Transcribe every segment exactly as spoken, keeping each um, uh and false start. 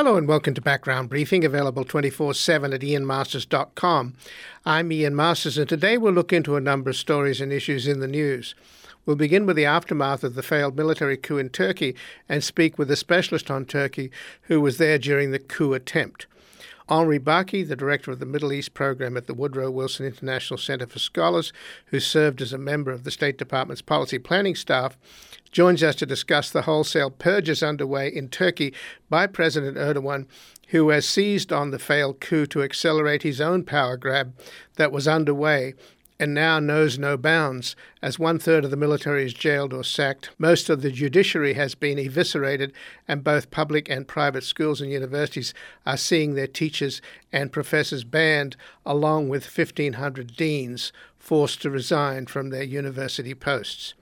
Hello and welcome to Background Briefing, available twenty-four seven at ian masters dot com. I'm Ian Masters, and today we'll look into a number of stories and issues in the news. We'll begin with the aftermath of the failed military coup in Turkey and speak with a specialist on Turkey who was there during the coup attempt. Henri Baki, the director of the Middle East program at the Woodrow Wilson International Center for Scholars, who served as a member of the State Department's policy planning staff, joins us to discuss the wholesale purges underway in Turkey by President Erdogan, who has seized on the failed coup to accelerate his own power grab that was underway and now knows no bounds, as one-third of the military is jailed or sacked. Most of the judiciary has been eviscerated, and both public and private schools and universities are seeing their teachers and professors banned, along with fifteen hundred deans forced to resign from their university posts.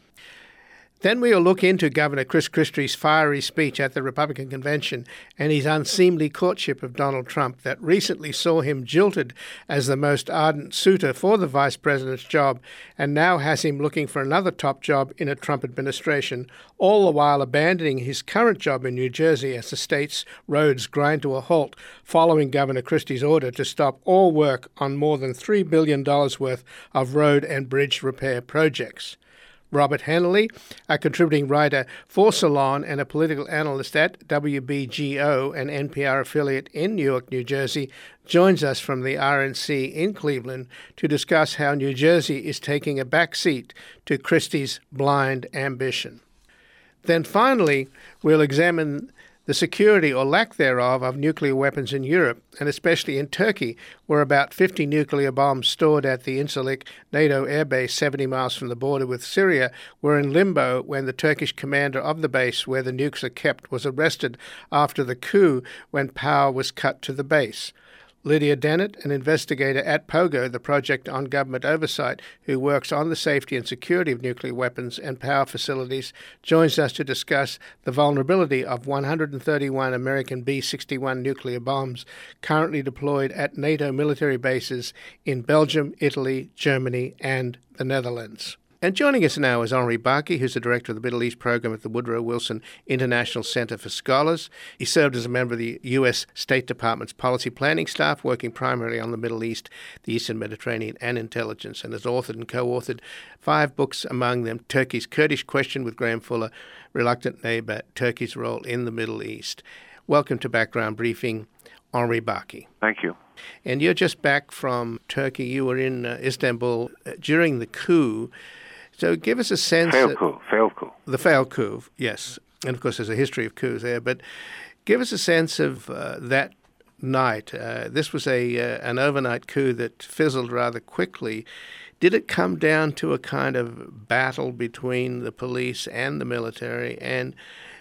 Then we'll look into Governor Chris Christie's fiery speech at the Republican convention and his unseemly courtship of Donald Trump that recently saw him jilted as the most ardent suitor for the vice president's job and now has him looking for another top job in a Trump administration, all the while abandoning his current job in New Jersey as the state's roads grind to a halt following Governor Christie's order to stop all work on more than three billion dollars worth of road and bridge repair projects. Robert Hannelly, a contributing writer for Salon and a political analyst at W B G O, an N P R affiliate in Newark, New Jersey, joins us from the R N C in Cleveland to discuss how New Jersey is taking a back seat to Christie's blind ambition. Then finally, we'll examine the security or lack thereof of nuclear weapons in Europe, and especially in Turkey, where about fifty nuclear bombs stored at the Incirlik NATO airbase seventy miles from the border with Syria were in limbo when the Turkish commander of the base where the nukes are kept was arrested after the coup when power was cut to the base. Lydia Dennett, an investigator at POGO, the Project on Government Oversight, who works on the safety and security of nuclear weapons and power facilities, joins us to discuss the vulnerability of one hundred thirty-one American B sixty-one nuclear bombs currently deployed at NATO military bases in Belgium, Italy, Germany, and the Netherlands. And joining us now is Henri Baki, who's the director of the Middle East program at the Woodrow Wilson International Center for Scholars. He served as a member of the U S State Department's policy planning staff, working primarily on the Middle East, the Eastern Mediterranean, and intelligence, and has authored and co-authored five books, among them Turkey's Kurdish Question with Graham Fuller, Reluctant Neighbor, Turkey's Role in the Middle East. Welcome to Background Briefing, Henri Baki. Thank you. And you're just back from Turkey. You were in uh, Istanbul uh, during the coup. So give us a sense... Failed coup, failed coup. The failed coup, yes. And of course there's a history of coups there. But give us a sense of uh, that night. Uh, this was a uh, an overnight coup that fizzled rather quickly. Did it come down to a kind of battle between the police and the military? And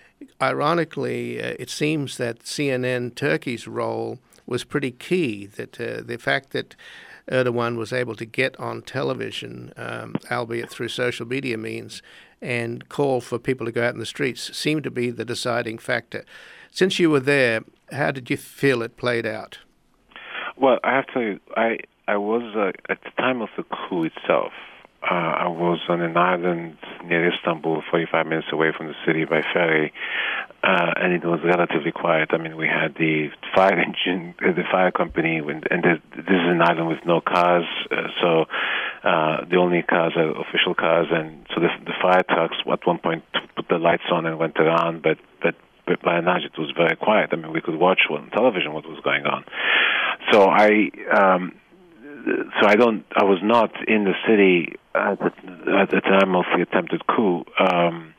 ironically, uh, it seems that C N N Turkey's role was pretty key, that uh, the fact that Erdogan was able to get on television, um, albeit through social media means, and call for people to go out in the streets seemed to be the deciding factor. Since you were there, how did you feel it played out? Well, I have to tell you, I, I was, uh, at the time of the coup itself, uh, I was on an island near Istanbul, forty-five minutes away from the city by ferry, uh, and it was relatively quiet. I mean, we had the fire engine, the fire company, and this is an island with no cars, uh, so uh, the only cars are official cars, and so the, the fire trucks at one point put the lights on and went around, but, but, but by and large it was very quiet. I mean, we could watch on television what was going on. So I... Um, So I don't. I was not in the city at the, at the time of the attempted coup, um,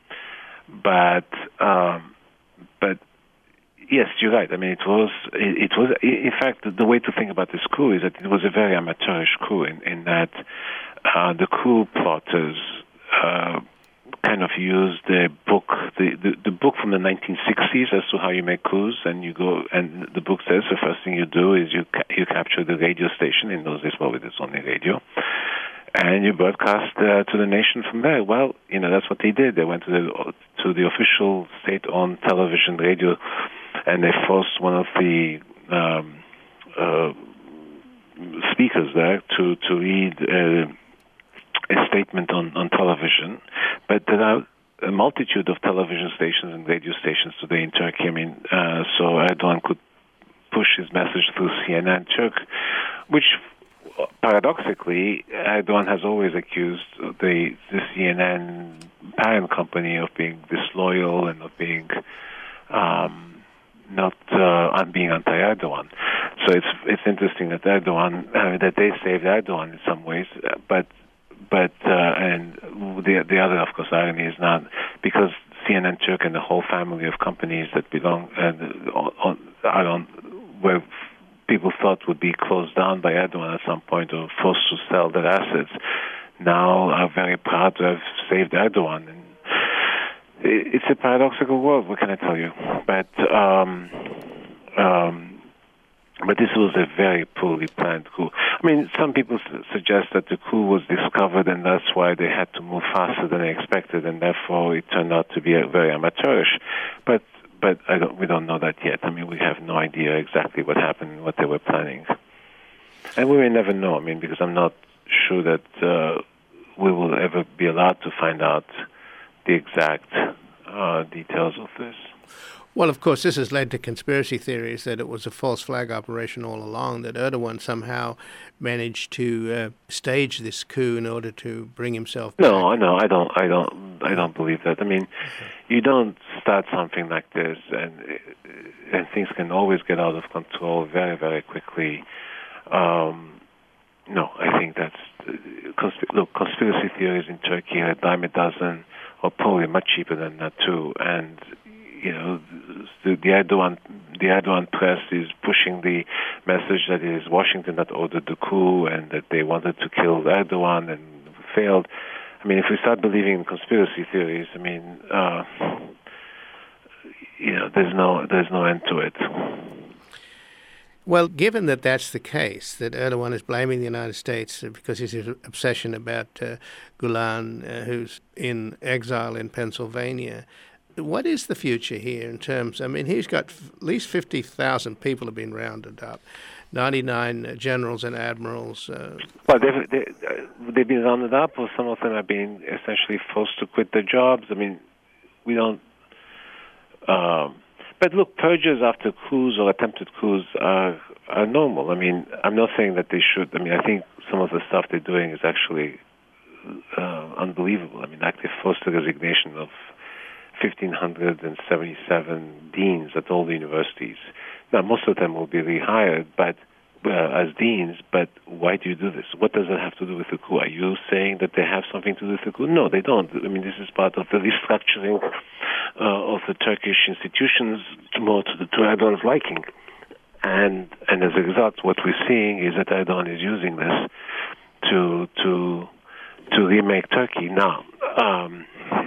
but um, but yes, you're right. I mean, it was it, it was in fact the way to think about this coup is that it was a very amateurish coup in, in that uh, the coup plotters uh, kind of used the book, the, the the book from the nineteen sixties as to how you make coups, and you go and the book says the first thing you do is you ca- you capture the radio station. In those days, well, it was only radio, and you broadcast uh, to the nation from there. Well, you know that's what they did. They went to the to the official state-owned television radio, and they forced one of the um, uh, speakers there to to read Uh, a statement on, on television, but there are a multitude of television stations and radio stations today in Turkey. I mean, uh, so Erdogan could push his message through C N N Turk, which paradoxically, Erdogan has always accused the, the C N N parent company of being disloyal and of being um, not uh, being anti-Erdogan. So it's it's interesting that Erdogan uh, that they saved Erdogan in some ways, but but uh, and the the other, of course, irony is not because C N N Turk and the whole family of companies that belong uh, on, are on where people thought would be closed down by Erdogan at some point or forced to sell their assets, now are very proud to have saved Erdogan. And it's a paradoxical world, what can I tell you? But um, um, but this was a very poorly planned coup. I mean, some people s- suggest that the coup was discovered and that's why they had to move faster than they expected, and therefore it turned out to be a very amateurish. But But I don't, we don't know that yet. I mean, we have no idea exactly what happened, what they were planning. And we may never know, I mean, because I'm not sure that uh, we will ever be allowed to find out the exact uh, details of this. Well, of course, this has led to conspiracy theories that it was a false flag operation all along, that Erdogan somehow managed to uh, stage this coup in order to bring himself back. No, no, I don't, I don't, I don't believe that. I mean, you don't start something like this, and and things can always get out of control very, very quickly. Um, no, I think that's consp- look. Conspiracy theories in Turkey are a dime a dozen, or probably much cheaper than that too, and. You know, the, the Erdogan, the Erdogan press is pushing the message that it is Washington that ordered the coup and that they wanted to kill Erdogan and failed. I mean, if we start believing in conspiracy theories, I mean, uh, you know, there's no there's no end to it. Well, given that that's the case, that Erdogan is blaming the United States because of his obsession about uh, Gulen, uh, who's in exile in Pennsylvania. What is the future here in terms, I mean, he's got f- at least fifty thousand people have been rounded up, ninety-nine uh, generals and admirals. Uh, well, they've, they, uh, they've been rounded up, or some of them have been essentially forced to quit their jobs. I mean, we don't... Um, but look, purges after coups or attempted coups are, are normal. I mean, I'm not saying that they should. I mean, I think some of the stuff they're doing is actually uh, unbelievable. I mean, like they forced the resignation of one thousand five hundred seventy-seven deans at all the universities. Now, most of them will be rehired, but uh, as deans. But why do you do this? What does that have to do with the coup? Are you saying that they have something to do with the coup? No, they don't. I mean, this is part of the restructuring uh, of the Turkish institutions more to, the, to Erdogan's liking. And and as a result, what we're seeing is that Erdogan is using this to to to remake Turkey. Now. Um,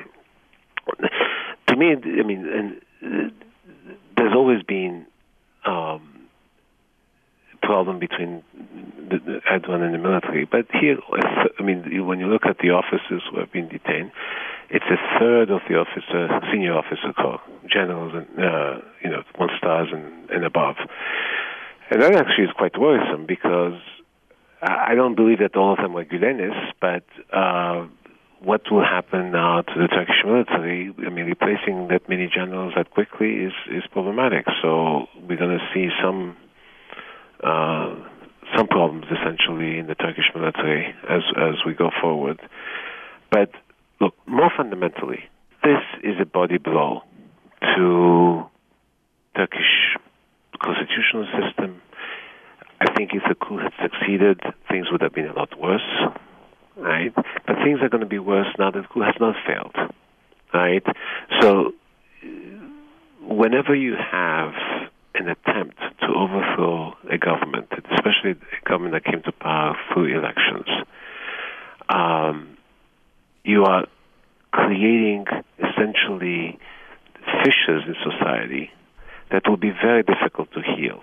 To me, I mean, and uh, there's always been um, a problem between the, the Erdogan and the military. But here, I mean, when you look at the officers who have been detained, it's a third of the officer, senior officer corps, generals and uh, you know, one stars and, and above. And that actually is quite worrisome because I don't believe that all of them were Gülenists, but. Uh, What will happen now to the Turkish military? I mean, replacing that many generals that quickly is, is problematic. So we're going to see some uh, some problems essentially in the Turkish military as as we go forward. But look, more fundamentally, this is a body blow to Turkish constitutional system. I think if the coup had succeeded, things would have been a lot worse. Right, but things are going to be worse now that the coup has not failed. Right, so whenever you have an attempt to overthrow a government, especially a government that came to power through elections, um, you are creating essentially fissures in society that will be very difficult to heal,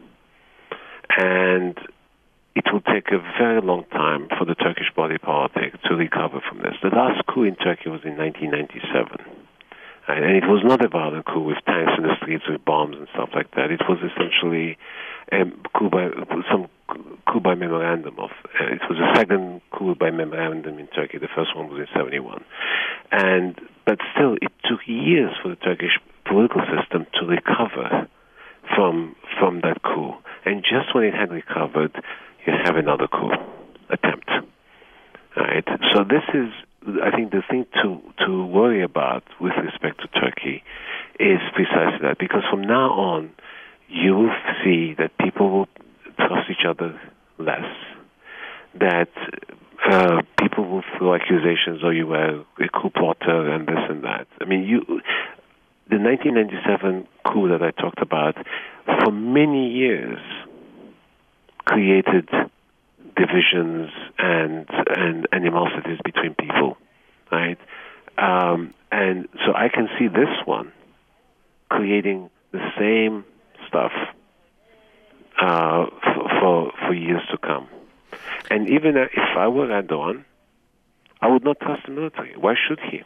and it will take a very long time for the Turkish body politic to recover from this. The last coup in Turkey was in nineteen ninety-seven. Right? And it was not a violent coup with tanks in the streets with bombs and stuff like that. It was essentially a coup by, some coup by memorandum. Of uh, It was a second coup by memorandum in Turkey. The first one was in seventy-one. And But still, it took years for the Turkish political system to recover from from that coup. And just when it had recovered, you have another coup attempt. Right? So this is, I think, the thing to, to worry about with respect to Turkey is precisely that, because from now on, you will see that people will trust each other less, that uh, people will throw accusations, oh, you were a coup plotter and this and that. I mean, you, the nineteen ninety-seven coup that I talked about, for many years, created divisions and, and animosities between people, right? Um, and so I can see this one creating the same stuff uh, for, for for years to come. And even if I were Erdogan, I would not trust the military. Why should he?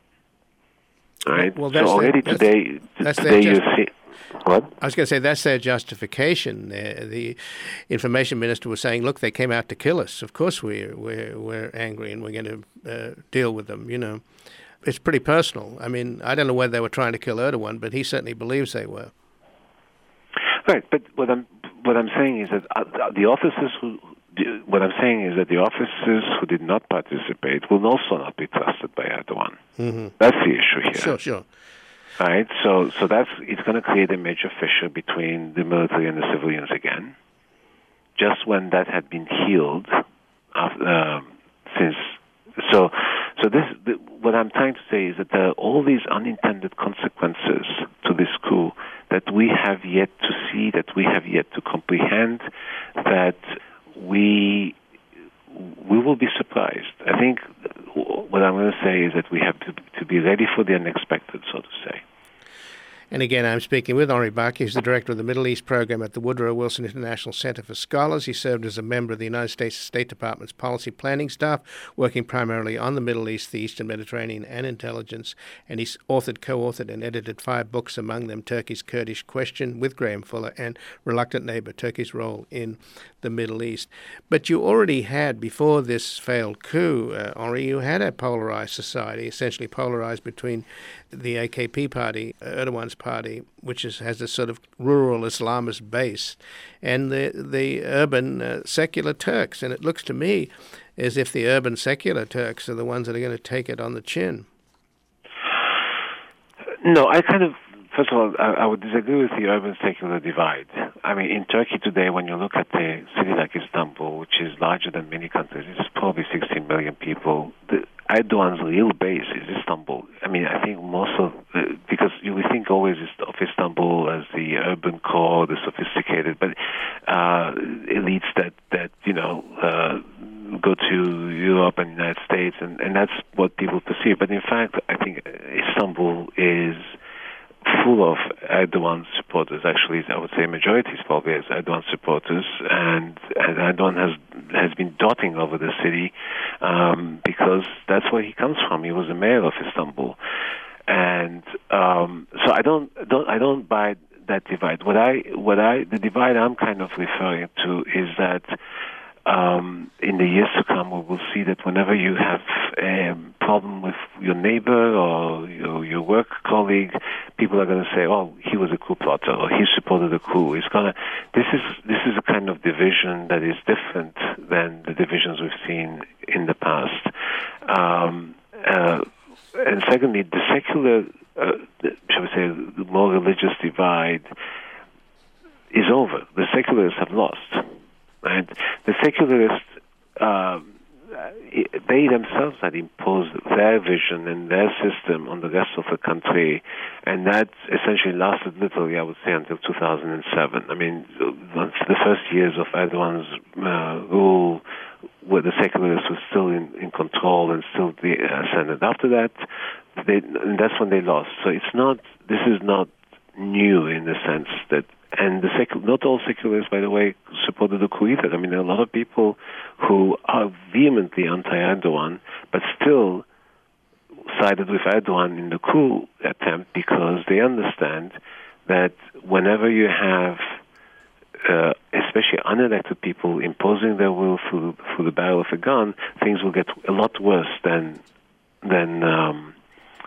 Right? Well, so that's already their, today, that's today their you just, see... What? I was going to say, that's their justification. Uh, the information minister was saying, look, they came out to kill us. Of course we're, we're, we're angry and we're going to uh, deal with them, you know. It's pretty personal. I mean, I don't know whether they were trying to kill Erdogan, but he certainly believes they were. Right, but what I'm what I'm saying is that uh, the officers who what I'm saying is that the officers who did not participate will also not be trusted by Erdogan. Mm-hmm. That's the issue here. Sure, sure. Right, so so that's it's going to create a major fissure between the military and the civilians again. Just when that had been healed, after, uh, since so so this the, what I'm trying to say is that there are all these unintended consequences to this coup that we have yet to see, that we have yet to comprehend, that we we will be surprised. I think what I'm going to say is that we have to, to be ready for the unexpected, so to say. And again, I'm speaking with Henri Barkey. He's the director of the Middle East program at the Woodrow Wilson International Center for Scholars. He served as a member of the United States State Department's policy planning staff, working primarily on the Middle East, the Eastern Mediterranean, and intelligence. And he's authored, co-authored, and edited five books, among them Turkey's Kurdish Question with Graham Fuller and Reluctant Neighbor, Turkey's Role in the Middle East. But you already had, before this failed coup, uh, Henri, you had a polarized society, essentially polarized between the A K P party, Erdogan's party, which is, has a sort of rural Islamist base, and the the urban uh, secular Turks. And it looks to me as if the urban secular Turks are the ones that are going to take it on the chin. No, I kind of, first of all, I, I would disagree with the urban secular divide. I mean, in Turkey today, when you look at a city like Istanbul, which is larger than many countries, it's probably sixteen million people. The, Erdogan's real base is Istanbul. I mean, I think most of, the, because you would think always of Istanbul as the urban core, the sophisticated, but uh, elites that, that you know, uh, go to Europe and the United States, and, and that's what people perceive. But in fact, I think Istanbul is full of Erdogan supporters. Actually, I would say majority is probably as Erdogan supporters, and, and Erdogan has has been dotting over the city um, because that's where he comes from. He was the mayor of Istanbul, and um, so I don't don't I don't buy that divide. What I what I the divide I'm kind of referring to is that um, in the years to come, we will see that whenever you have a problem with your neighbor or your, your work colleague, people are going to say, "Oh, he was a coup plotter," or "He supported a coup." It's gonna. This is this is a kind of division that is different than the divisions we've seen in the past. Um, uh, and secondly, the secular, uh, the, shall we say, the more religious divide is over. The secularists have lost. Right? The secularists, uh, they themselves had imposed their vision and their system on the rest of the country, and that essentially lasted literally, I would say, until two thousand seven. I mean, the first years of Erdogan's uh, rule, where the secularists were still in, in control and still the ascendant. After that, they, and that's when they lost. So it's not. This is not new in the sense that. And the secu- not all secularists, by the way, supported the coup either. I mean, there are a lot of people who are vehemently anti-Erdogan, but still sided with Erdogan in the coup attempt because they understand that whenever you have, uh, especially unelected people, imposing their will through, through the barrel of a gun, things will get a lot worse than than um,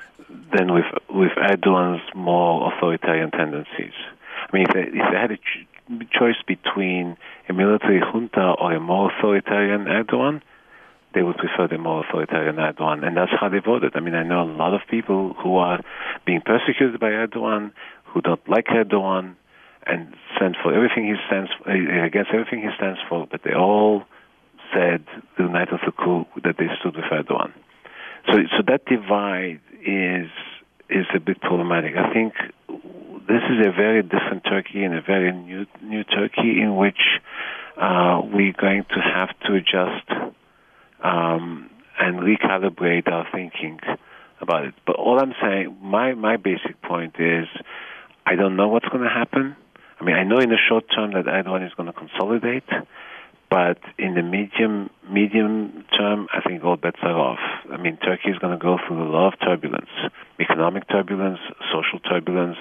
than with with Erdogan's more authoritarian tendencies. I mean, if they, if they had a ch- choice between a military junta or a more authoritarian Erdogan, they would prefer the more authoritarian Erdogan, and that's how they voted. I mean, I know a lot of people who are being persecuted by Erdogan, who don't like Erdogan, and stand for everything he stands for, against everything he stands for, but they all said the night of the coup that they stood with Erdogan. So, so that divide is is a bit problematic. I think this is a very different Turkey and a very new new Turkey in which uh, we're going to have to adjust um, and recalibrate our thinking about it. But all I'm saying, my, my basic point is, I don't know what's going to happen. I mean, I know in the short term that Erdogan is going to consolidate, but in the medium medium term, I think all bets are off. I mean, Turkey is going to go through a lot of turbulence, economic turbulence, social turbulence,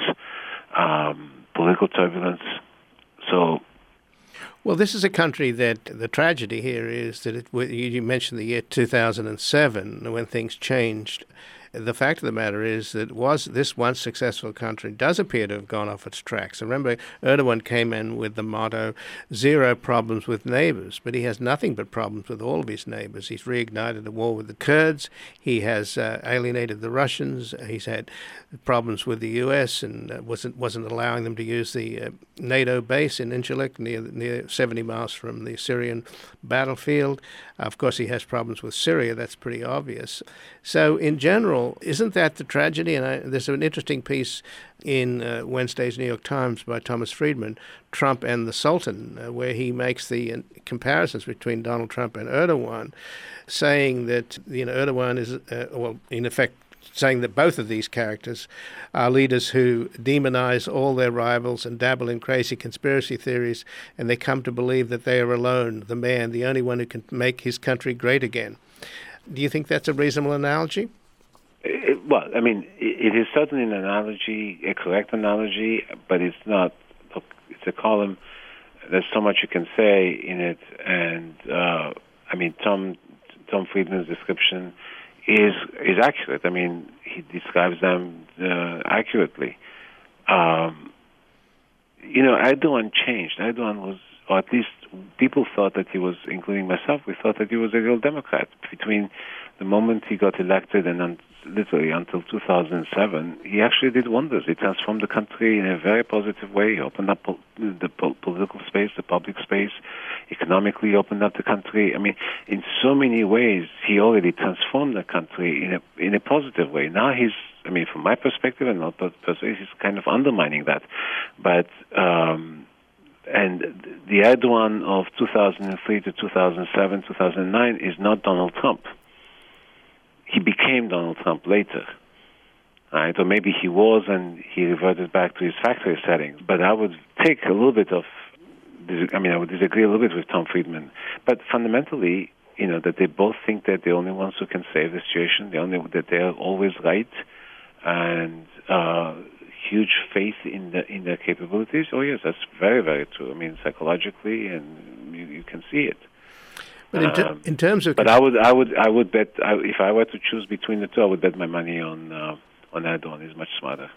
um, political turbulence. So, well, this is a country that the tragedy here is that it, you mentioned the year two thousand seven when things changed. The fact of the matter is that was this once successful country does appear to have gone off its tracks. And remember, Erdogan came in with the motto, zero problems with neighbors, but he has nothing but problems with all of his neighbors. He's reignited the war with the Kurds. He has uh, alienated the Russians. He's had problems with the U S and uh, wasn't wasn't allowing them to use the uh, NATO base in Incirlik, near, near seventy miles from the Syrian battlefield. Uh, of course, he has problems with Syria. That's pretty obvious. So in general, isn't that the tragedy? And I, there's an interesting piece in uh, Wednesday's New York Times by Thomas Friedman, Trump and the Sultan, uh, where he makes the uh, comparisons between Donald Trump and Erdogan, saying that you know Erdogan is, uh, well, in effect, saying that both of these characters are leaders who demonize all their rivals and dabble in crazy conspiracy theories, and they come to believe that they are alone, the man, the only one who can make his country great again. Do you think that's a reasonable analogy? It, well, I mean, it, it is certainly an analogy, a correct analogy, but it's not. Look, it's a column. There's so much you can say in it, and uh, I mean, Tom Tom Friedman's description is is accurate. I mean, he describes them uh, accurately. Um, you know, Erdogan changed. Erdogan was, or at least people thought that he was, including myself, we thought that he was a real Democrat. Between the moment he got elected and un- literally until two thousand seven, he actually did wonders. He transformed the country in a very positive way. He opened up po- the po- political space, the public space, economically opened up the country. I mean, in so many ways, he already transformed the country in a in a positive way. Now he's, I mean, from my perspective and not perspective, he's kind of undermining that. But um, and the Erdogan of two thousand three to two thousand seven, two thousand nine is not Donald Trump. He became Donald Trump later, right? Or maybe he was and he reverted back to his factory settings. But I would take a little bit of, I mean, I would disagree a little bit with Tom Friedman. But fundamentally, you know, that they both think that they're the only ones who can save the situation, the only that they're always right, and uh, huge faith in the in their capabilities. Oh yes, that's very, very true. I mean, psychologically, and you, you can see it. But in, ter- um, in terms of, but I would, I would, I would bet I, if I were to choose between the two, I would bet my money on uh, on Erdogan. He's much smarter.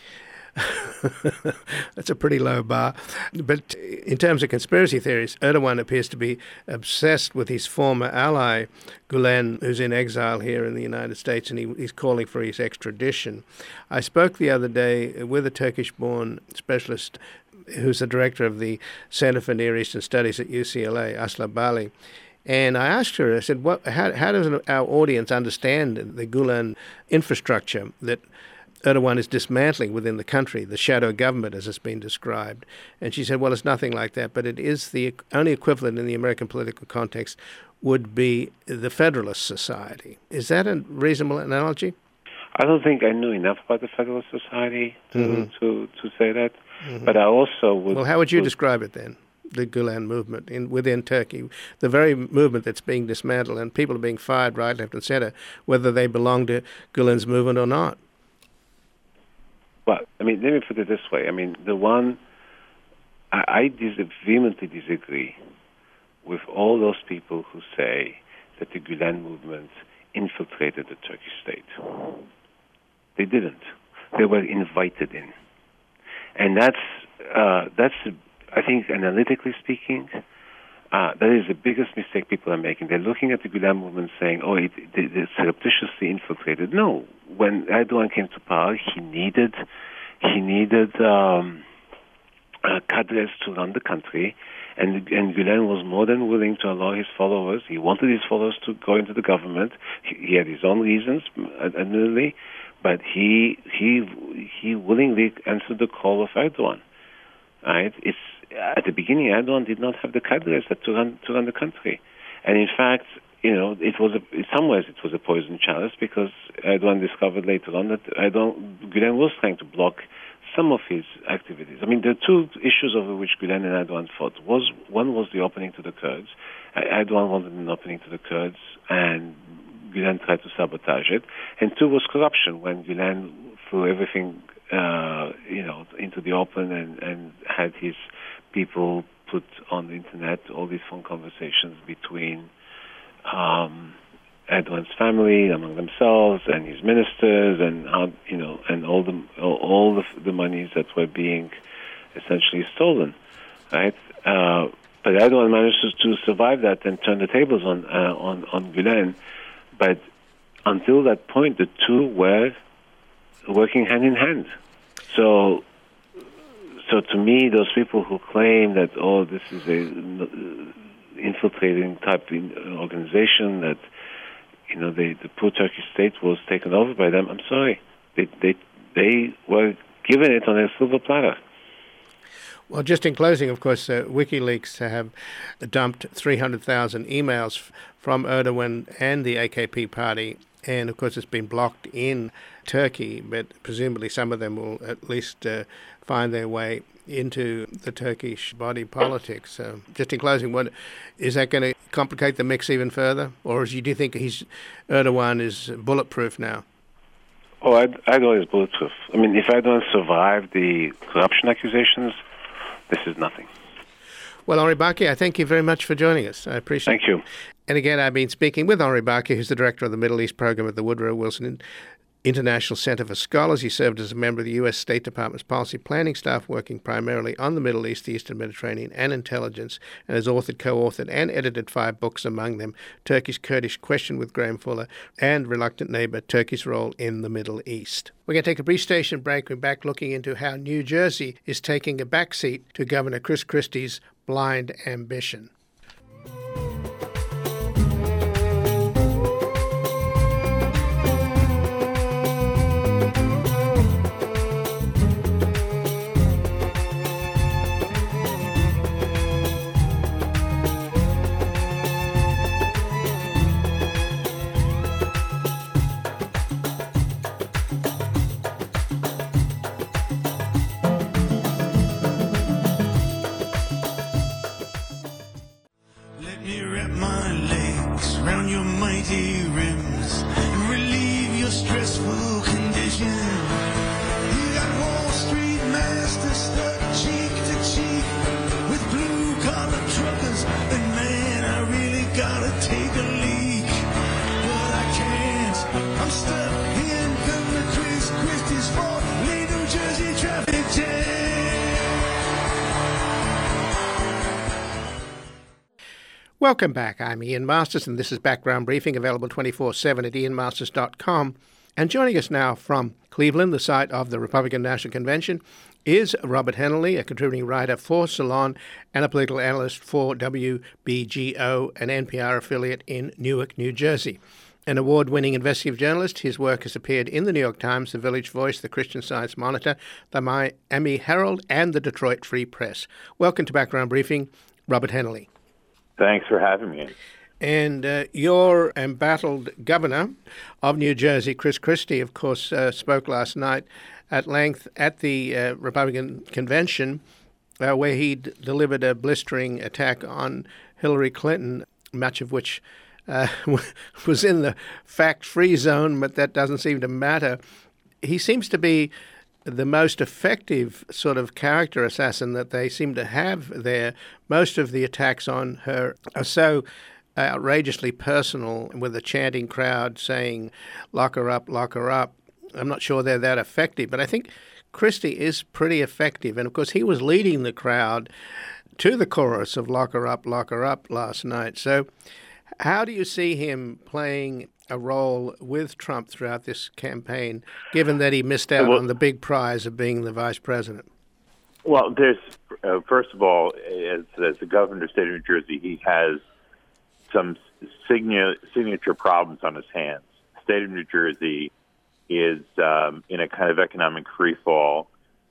That's a pretty low bar. But in terms of conspiracy theories, Erdogan appears to be obsessed with his former ally, Gulen, who's in exile here in the United States, and he, he's calling for his extradition. I spoke the other day with a Turkish-born specialist who's the director of the Center for Near Eastern Studies at U C L A, Asla Bali. And I asked her, I said, what, how, how does our audience understand the Gulen infrastructure that Erdogan is dismantling within the country, the shadow government as it's been described? And she said, well, it's nothing like that, but it is the only equivalent in the American political context would be the Federalist Society. Is that a reasonable analogy? I don't think I knew enough about the Federalist Society to mm-hmm. to, to say that, mm-hmm. but I also would... Well, how would you would, describe it then? The Gulen movement in within Turkey, the very movement that's being dismantled, and people are being fired right, left, and center, whether they belong to Gulen's movement or not. Well, I mean, let me put it this way. I mean, the one I, I dis- vehemently disagree with all those people who say that the Gulen movement infiltrated the Turkish state. They didn't. They were invited in, and that's uh, that's. I think analytically speaking, uh, that is the biggest mistake people are making. They're looking at the Gulen movement saying, oh, it, it, it's surreptitiously infiltrated. No. When Erdogan came to power, he needed, he needed um, uh, cadres to run the country, and, and Gulen was more than willing to allow his followers. He wanted his followers to go into the government. He, he had his own reasons, admittedly, but he he he willingly answered the call of Erdogan. Right? It's at the beginning, Erdogan did not have the cadres that to run to run the country, and in fact, you know, it was a, in some ways it was a poison chalice, because Erdogan discovered later on that Erdogan Gulen was trying to block some of his activities. I mean, there are two issues over which Gulen and Erdogan fought. Was one was the opening to the Kurds. Erdogan wanted an opening to the Kurds, and Gulen tried to sabotage it. And two was corruption, when Gulen threw everything, uh, you know, into the open and, and had his people put on the internet all these phone conversations between um, Erdogan's family among themselves and his ministers, and how, you know, and all the all the, the monies that were being essentially stolen, right? Uh, but Erdogan managed to survive that and turn the tables on uh, on on Gulen. But until that point, the two were working hand in hand. So, so to me, those people who claim that, oh, this is a infiltrating type organization, that, you know, they, the poor Turkish state was taken over by them, I'm sorry. They, they, they were given it on a silver platter. Well, just in closing, of course, uh, WikiLeaks have dumped three hundred thousand emails f- from Erdogan and the A K P party, and of course it's been blocked in Turkey, but presumably some of them will at least uh, find their way into the Turkish body politic. So just in closing, what is that going to complicate the mix even further? Or do you think he's, Erdogan is bulletproof now? Oh, Erdogan is bulletproof. I mean, if Erdogan survived the corruption accusations, this is nothing. Well, Henri Barkey, I thank you very much for joining us. I appreciate it. Thank you. And again, I've been speaking with Henri Barkey, who's the director of the Middle East program at the Woodrow Wilson International Center for Scholars. He served as a member of the U S State Department's policy planning staff, working primarily on the Middle East, the Eastern Mediterranean, and intelligence, and has authored, co-authored, and edited five books, among them Turkish Kurdish Question with Graham Fuller and Reluctant Neighbor, Turkey's Role in the Middle East. We're going to take a brief station break. We're back looking into how New Jersey is taking a backseat to Governor Chris Christie's blind ambition. Welcome back. I'm Ian Masters, and this is Background Briefing, available twenty-four seven at ian masters dot com. And joining us now from Cleveland, the site of the Republican National Convention, is Robert Henley, a contributing writer for Salon and a political analyst for W B G O, an N P R affiliate in Newark, New Jersey. An award-winning investigative journalist, his work has appeared in the New York Times, the Village Voice, the Christian Science Monitor, the Miami Herald, and the Detroit Free Press. Welcome to Background Briefing, Robert Henley. Thanks for having me. And uh, your embattled governor of New Jersey, Chris Christie, of course, uh, spoke last night at length at the uh, Republican convention, uh, where he d- delivered a blistering attack on Hillary Clinton, much of which uh, was in the fact-free zone, but that doesn't seem to matter. He seems to be the most effective sort of character assassin that they seem to have there. Most of the attacks on her are so outrageously personal, with a chanting crowd saying, lock her up, lock her up. I'm not sure they're that effective, but I think Christie is pretty effective. And, of course, he was leading the crowd to the chorus of Lock Her Up, Lock Her Up last night. So how do you see him playing a role with Trump throughout this campaign, given that he missed out well, on the big prize of being the vice president? Well, there's, uh, first of all, as, as the governor of the state of New Jersey, he has some signa- signature problems on his hands. The state of New Jersey is um, in a kind of economic freefall.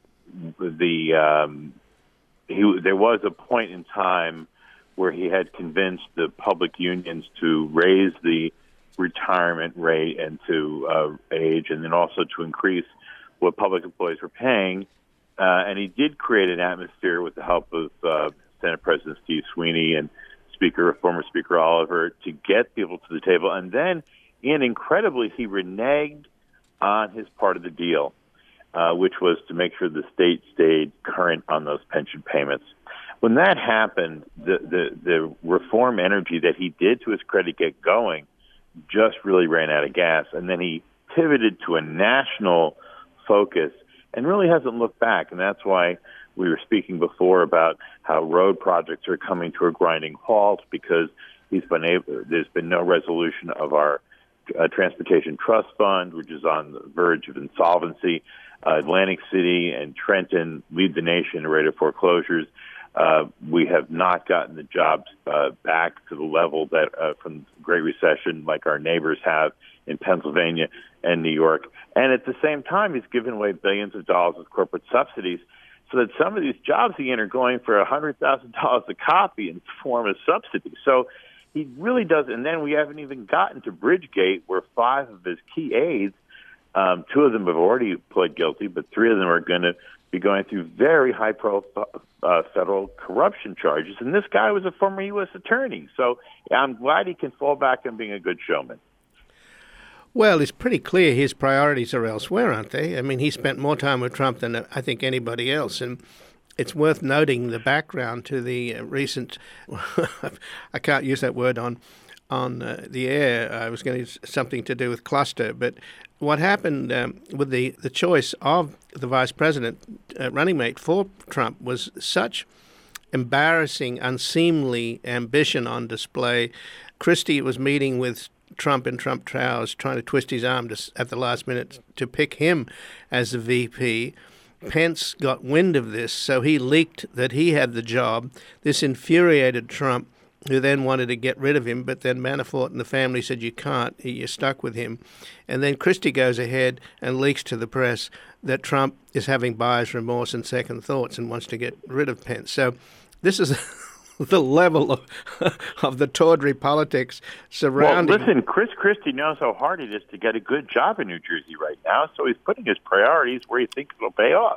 The um, he, there was a point in time where he had convinced the public unions to raise the retirement rate and to uh, age, and then also to increase what public employees were paying. Uh, and he did create an atmosphere with the help of uh, Senate President Steve Sweeney and Speaker, former Speaker Oliver, to get people to the table. And then, and incredibly, he reneged on his part of the deal, uh, which was to make sure the state stayed current on those pension payments. When that happened, the, the, the reform energy that he did, to his credit, get going, just really ran out of gas. And then he pivoted to a national focus and really hasn't looked back. And that's why we were speaking before about how road projects are coming to a grinding halt, because he's been able, there's been no resolution of our uh, Transportation Trust Fund, which is on the verge of insolvency. Uh, Atlantic City and Trenton lead the nation in the rate of foreclosures. Uh, we have not gotten the jobs uh, back to the level that uh, from the Great Recession, like our neighbors have in Pennsylvania and New York. And at the same time, he's given away billions of dollars of corporate subsidies, so that some of these jobs he entered going for one hundred thousand dollars a copy in the form of subsidies. So he really does. And then we haven't even gotten to Bridgegate, where five of his key aides, um, two of them have already pled guilty, but three of them are going to be going through very high-profile uh, federal corruption charges. And this guy was a former U S attorney. So I'm glad he can fall back on being a good showman. Well, it's pretty clear his priorities are elsewhere, aren't they? I mean, he spent more time with Trump than I think anybody else. And it's worth noting the background to the recent, I can't use that word on on uh, the air. I was going to something to do with cluster. But what happened um, with the, the choice of the vice president uh, running mate for Trump was such embarrassing, unseemly ambition on display. Christie was meeting with Trump in Trump Towers, trying to twist his arm to, at the last minute to pick him as the V P. Pence got wind of this, so he leaked that he had the job. This infuriated Trump, who then wanted to get rid of him, but then Manafort and the family said, you can't, you're stuck with him. And then Christie goes ahead and leaks to the press that Trump is having buyer's remorse and second thoughts and wants to get rid of Pence. So this is the level of, of the tawdry politics surrounding... Well, listen, Chris Christie knows how hard it is to get a good job in New Jersey right now, so he's putting his priorities where he thinks it'll pay off.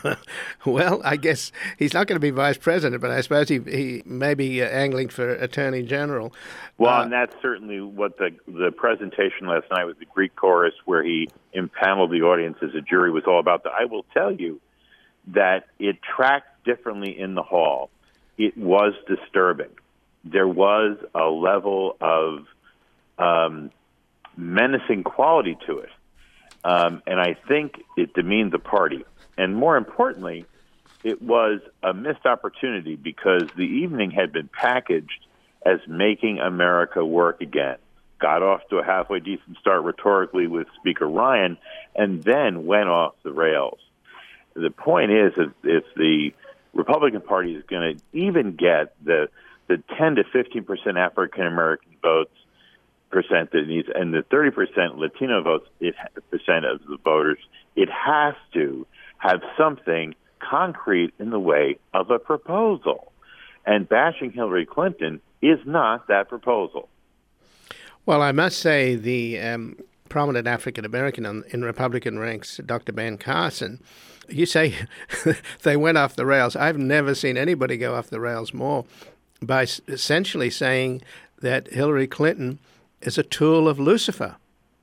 Well, I guess he's not going to be vice president, but I suppose he, he may be uh, angling for attorney general. Well, uh, and that's certainly what the the presentation last night with the Greek chorus, where he impaneled the audience as a jury, was all about. I will tell you that it tracked differently in the hall. It was disturbing. There was a level of um, menacing quality to it. Um, and I think it demeaned the party. And more importantly, it was a missed opportunity because the evening had been packaged as making America work again. Got off to a halfway decent start rhetorically with Speaker Ryan, and then went off the rails. The point is, if, if the Republican Party is going to even get the the ten to fifteen percent African American votes percent that it needs, and the thirty percent Latino votes, it percent of the voters, it has to have something concrete in the way of a proposal. And bashing Hillary Clinton is not that proposal. Well, I must say the um, prominent African American in Republican ranks, Doctor Ben Carson. You say they went off the rails. I've never seen anybody go off the rails more by essentially saying that Hillary Clinton is a tool of Lucifer.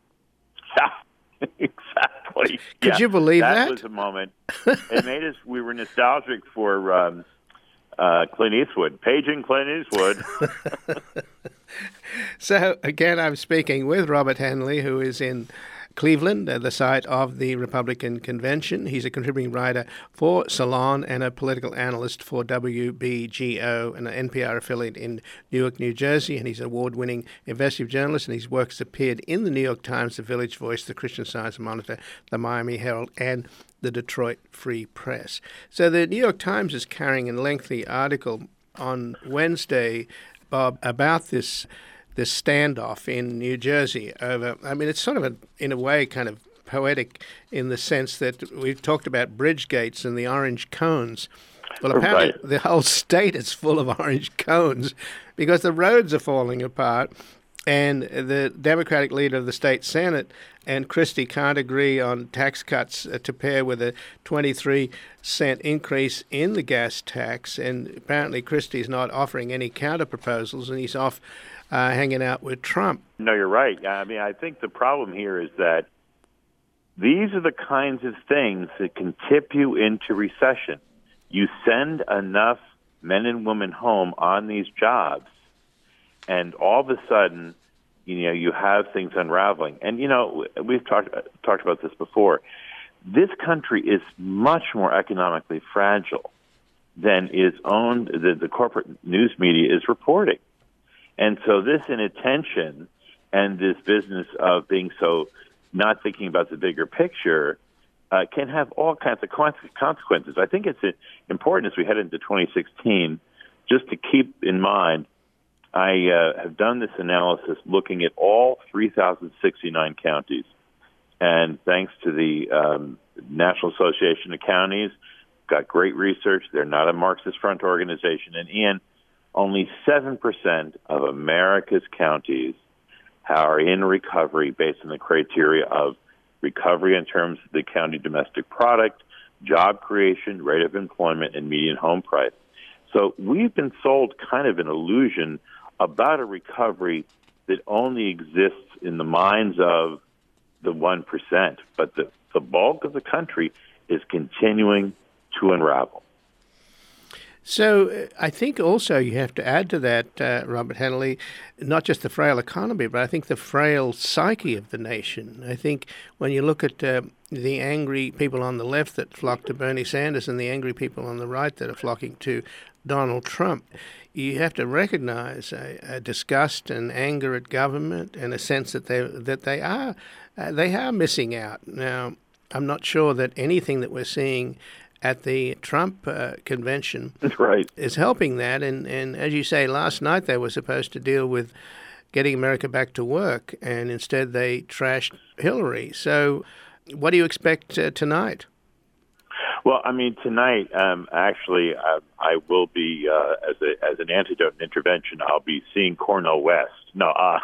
Yeah, exactly. Could yeah, you believe that? That was a moment. It made us, we were nostalgic for um, uh, Clint Eastwood, paging Clint Eastwood. So, again, I'm speaking with Robert Henley, who is in Cleveland, uh, the site of the Republican convention. He's a contributing writer for Salon and a political analyst for W B G O, an N P R affiliate in Newark, New Jersey. And he's an award-winning investigative journalist, and his work has appeared in the New York Times, the Village Voice, the Christian Science Monitor, the Miami Herald, and the Detroit Free Press. So the New York Times is carrying a lengthy article on Wednesday, Bob, about this this standoff in New Jersey over, I mean, it's sort of, a, in a way, kind of poetic in the sense that we've talked about bridge gates and the orange cones. Well, apparently right. the whole state is full of orange cones because the roads are falling apart, and the Democratic leader of the state Senate and Christie can't agree on tax cuts to pair with a twenty-three cent increase in the gas tax, and apparently Christie's not offering any counter proposals, and he's off Uh, hanging out with Trump. No, you're right. I mean, I think the problem here is that these are the kinds of things that can tip you into recession. You send enough men and women home on these jobs, and all of a sudden, you know, you have things unraveling. And, you know, we've talked talked about this before. This country is much more economically fragile than is owned, the, the corporate news media is reporting. And so this inattention and this business of being so not thinking about the bigger picture uh, can have all kinds of consequences. I think it's important as we head into twenty sixteen just to keep in mind, I uh, have done this analysis looking at all three thousand sixty-nine counties. And thanks to the um, National Association of Counties, got great research. They're not a Marxist front organization. And Ian, only seven percent of America's counties are in recovery based on the criteria of recovery in terms of the county domestic product, job creation, rate of employment, and median home price. So we've been sold kind of an illusion about a recovery that only exists in the minds of the one percent. But the, the bulk of the country is continuing to unravel. So uh, I think also you have to add to that, uh, Robert Henley, not just the frail economy, but I think the frail psyche of the nation. I think when you look at uh, the angry people on the left that flock to Bernie Sanders and the angry people on the right that are flocking to Donald Trump, you have to recognize a, a disgust and anger at government and a sense that they that they are uh, they are missing out. Now, I'm not sure that anything that we're seeing at the Trump uh, convention That's right. is helping that. And, and as you say, last night they were supposed to deal with getting America back to work, and instead they trashed Hillary. So what do you expect uh, tonight? Well, I mean, tonight, um, actually, uh, I will be, uh, as a, as an antidote and intervention, I'll be seeing Cornel West. No, uh,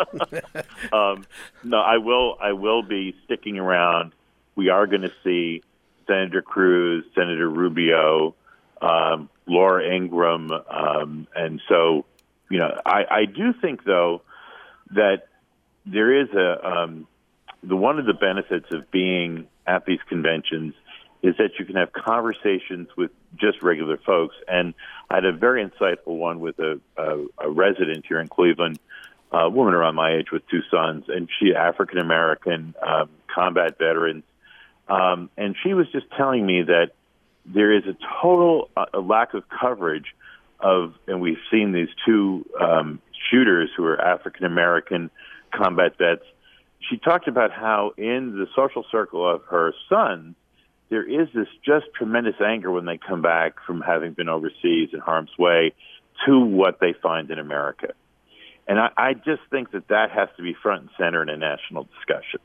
um, no, I will, I will be sticking around. We are going to see Senator Cruz, Senator Rubio, um, Laura Ingraham, um, and so, you know, I, I do think, though, that there is a um, the one of the benefits of being at these conventions is that you can have conversations with just regular folks. And I had a very insightful one with a, a, a resident here in Cleveland, a woman around my age with two sons, and she African American, um, combat veterans. Um, and she was just telling me that there is a total uh, a lack of coverage of, and we've seen these two um, shooters who are African American combat vets. She talked about how in the social circle of her sons, there is this just tremendous anger when they come back from having been overseas in harm's way to what they find in America. And I, I just think that that has to be front and center in a national discussion.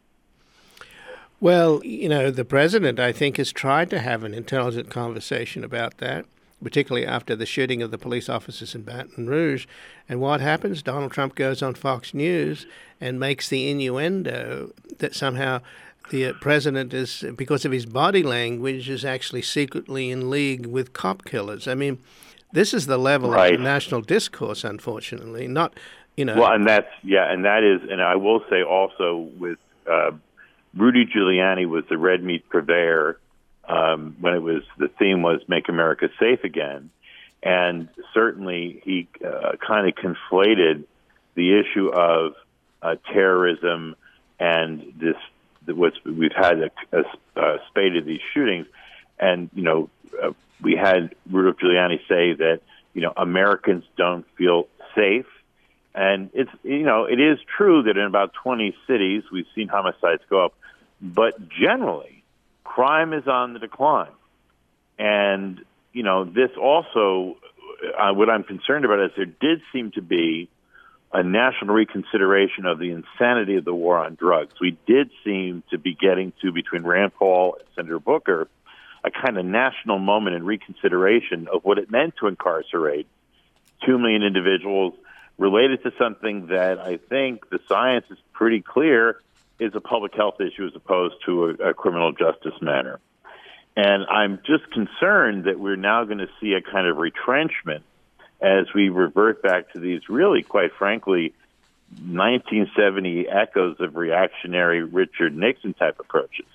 Well, you know, the president, I think, has tried to have an intelligent conversation about that, particularly after the shooting of the police officers in Baton Rouge. And what happens? Donald Trump goes on Fox News and makes the innuendo that somehow the president is, because of his body language, is actually secretly in league with cop killers. I mean, this is the level right. of the national discourse, unfortunately, not, you know. Well, and that's, yeah, and that is, and I will say also with, uh, Rudy Giuliani was the red meat purveyor um, when it was the theme was "Make America Safe Again," and certainly he uh, kind of conflated the issue of uh, terrorism and this what's we've had a, a, a spate of these shootings, and you know uh, we had Rudolph Giuliani say that you know Americans don't feel safe, and it's you know it is true that in about twenty cities we've seen homicides go up, but generally crime is on the decline, and you know this also uh, what I'm concerned about is there did seem to be a national reconsideration of the insanity of the war on drugs. We did seem to be getting to, between Rand Paul and Senator Booker, a kind of national moment in reconsideration of what it meant to incarcerate two million individuals related to something that I think the science is pretty clear is a public health issue as opposed to a, a criminal justice matter. And I'm just concerned that we're now going to see a kind of retrenchment as we revert back to these really, quite frankly, nineteen seventy echoes of reactionary Richard Nixon type approaches.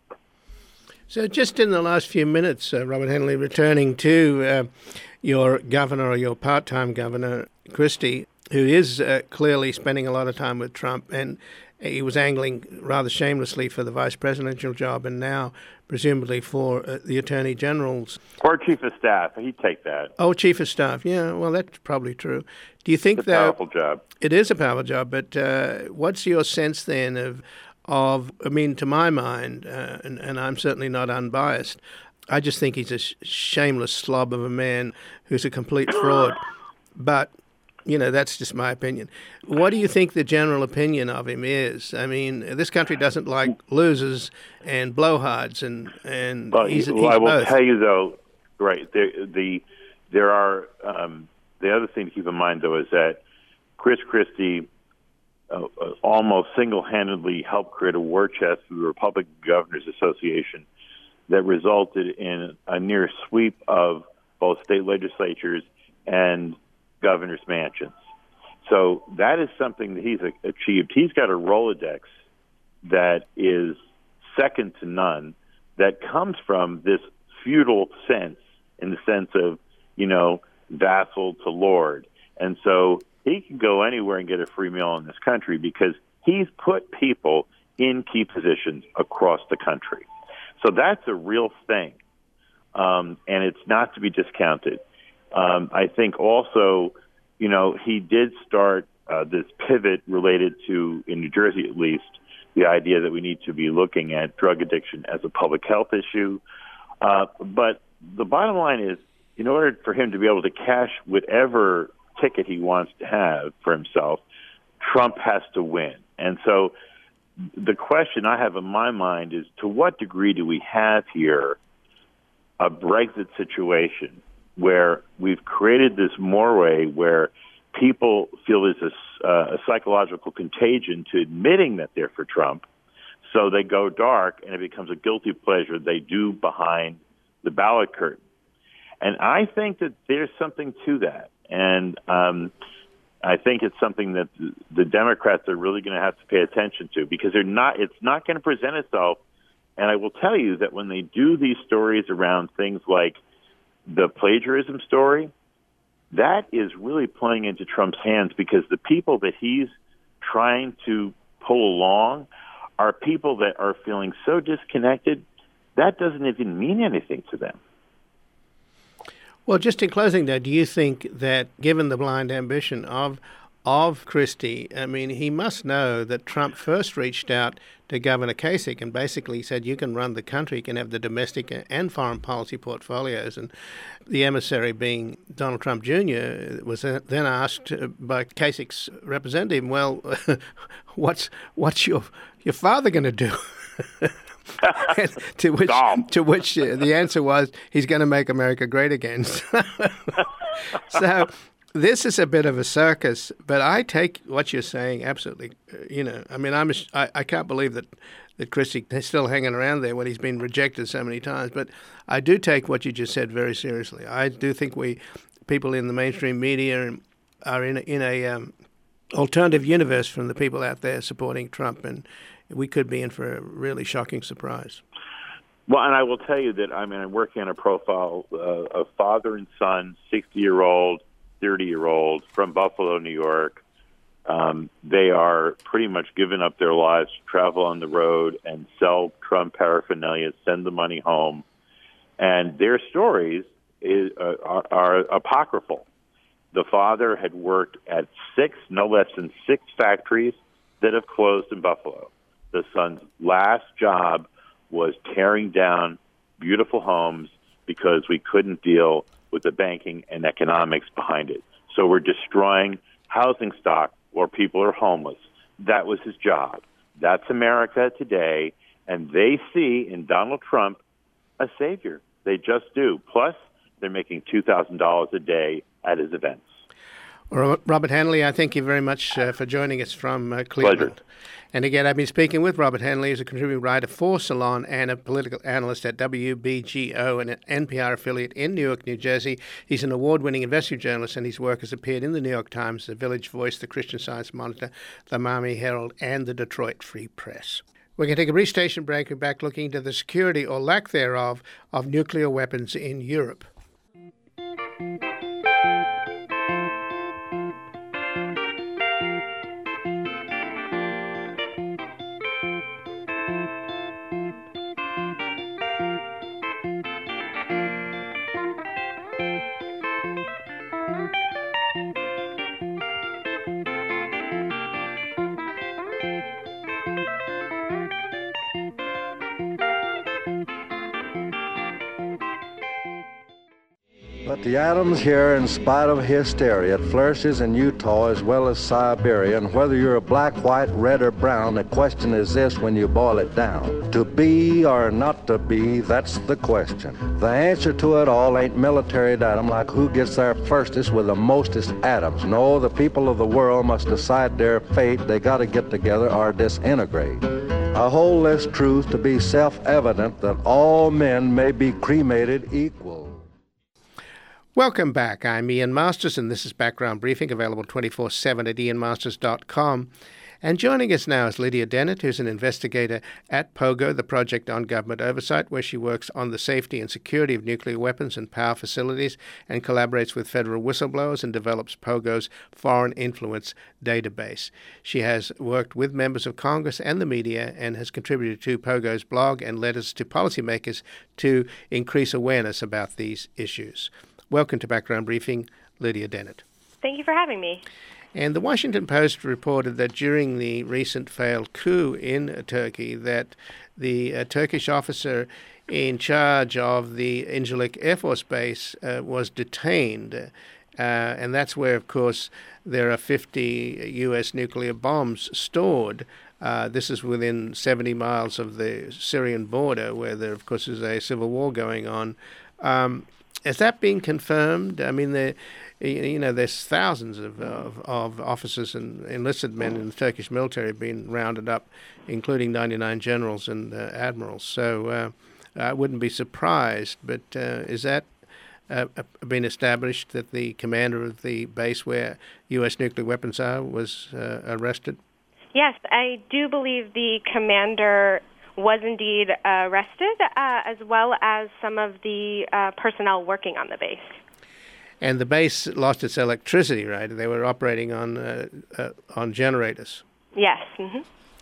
So just in the last few minutes, uh, Robert Henley, returning to uh, your governor or your part-time governor, Christie, who is uh, clearly spending a lot of time with Trump, and he was angling rather shamelessly for the vice presidential job and now presumably for uh, the attorney general's. Or chief of staff. He'd take that. Oh, chief of staff. Yeah, well, that's probably true. Do you think it's a that powerful job? It is a powerful job, but uh, what's your sense then of, of I mean, to my mind, uh, and, and I'm certainly not unbiased, I just think he's a sh- shameless slob of a man who's a complete fraud. But you know, that's just my opinion. What do you think the general opinion of him is? I mean, this country doesn't like losers and blowhards, and and well, he's, well, he's I will both. tell you though, right? There, the there are um, the other thing to keep in mind though is that Chris Christie uh, almost single-handedly helped create a war chest through the Republican Governors Association that resulted in a near sweep of both state legislatures and governor's mansions. So that is something that he's achieved. He's got a Rolodex that is second to none, that comes from this feudal sense, in the sense of, you know, vassal to lord. And so he can go anywhere and get a free meal in this country because he's put people in key positions across the country. So that's a real thing, um, and it's not to be discounted. Um, I think also, you know, he did start uh, this pivot related to, in New Jersey at least, the idea that we need to be looking at drug addiction as a public health issue. Uh, but the bottom line is, in order for him to be able to cash whatever ticket he wants to have for himself, Trump has to win. And so the question I have in my mind is, to what degree do we have here a Brexit situation where we've created this moray where people feel there's a, uh, a psychological contagion to admitting that they're for Trump, so they go dark and it becomes a guilty pleasure they do behind the ballot curtain. And I think that there's something to that. And um, I think it's something that the Democrats are really going to have to pay attention to, because they're not. It's not going to present itself. And I will tell you that when they do these stories around things like the plagiarism story, that is really playing into Trump's hands, because the people that he's trying to pull along are people that are feeling so disconnected that doesn't even mean anything to them. Well, just in closing, though, do you think that, given the blind ambition of of Christie, I mean, he must know that Trump first reached out to Governor Kasich and basically said, you can run the country, you can have the domestic and foreign policy portfolios. And the emissary, being Donald Trump Junior, was then asked by Kasich's representative, well, what's what's your your father going to do? to which, to which uh, the answer was, he's going to make America great again. So this is a bit of a circus, but I take what you're saying absolutely. Uh, you know, I mean, I'm I, I can't believe that that Christie is still hanging around there when he's been rejected so many times. But I do take what you just said very seriously. I do think we people in the mainstream media are in a, in a um, alternative universe from the people out there supporting Trump, and we could be in for a really shocking surprise. Well, and I will tell you that, I mean, I'm working on a profile uh, of father and son, sixty-year-old, thirty-year-old from Buffalo, New York, Um, they are pretty much giving up their lives to travel on the road and sell Trump paraphernalia, send the money home. And their stories is, uh, are, are apocryphal. The father had worked at six, no less than six factories that have closed in Buffalo. The son's last job was tearing down beautiful homes because we couldn't deal with the banking and economics behind it. So we're destroying housing stock or people are homeless. That was his job. That's America today, and they see in Donald Trump a savior. They just do. Plus, they're making two thousand dollars a day at his events. Well, Robert Hanley, I thank you very much uh, for joining us from uh, Cleveland. Pleasure. And again, I've been speaking with Robert Hanley, who's a contributing writer for Salon and a political analyst at W B G O, an N P R affiliate in Newark, New Jersey. He's an award-winning investigative journalist, and his work has appeared in the New York Times, the Village Voice, the Christian Science Monitor, the Miami Herald, and the Detroit Free Press. We're going to take a brief station break. We're back looking into the security or lack thereof of nuclear weapons in Europe. But the atom's here in spite of hysteria. It flourishes in Utah as well as Siberia. And whether you're a black, white, red, or brown, the question is this when you boil it down. To be or not to be, that's the question. The answer to it all ain't military datum, like who gets there firstest with the mostest atoms. No, the people of the world must decide their fate. They got to get together or disintegrate. I hold this truth to be self-evident that all men may be cremated equal. Welcome back. I'm Ian Masters, and this is Background Briefing, available twenty-four seven at ian masters dot com. And joining us now is Lydia Dennett, who's an investigator at POGO, the Project on Government Oversight, where she works on the safety and security of nuclear weapons and power facilities and collaborates with federal whistleblowers and develops POGO's foreign influence database. She has worked with members of Congress and the media and has contributed to POGO's blog and letters to policymakers to increase awareness about these issues. Welcome to Background Briefing, Lydia Dennett. Thank you for having me. And the Washington Post reported that during the recent failed coup in Turkey, that the uh, Turkish officer in charge of the Incirlik Air Force Base uh, was detained. Uh, and that's where, of course, there are fifty U S nuclear bombs stored. Uh, this is within seventy miles of the Syrian border, where there, of course, is a civil war going on. Um, Has that been confirmed? I mean, the, you know, there's thousands of, of, of officers and enlisted men in the Turkish military being rounded up, including ninety-nine generals and uh, admirals. So uh, I wouldn't be surprised. But uh, is that uh, been established that the commander of the base where U S nuclear weapons are was uh, arrested? Yes, I do believe the commander was indeed uh, arrested, uh, as well as some of the uh, personnel working on the base. And the base lost its electricity, right? They were operating on uh, uh, on generators. Yes. Mm-hmm.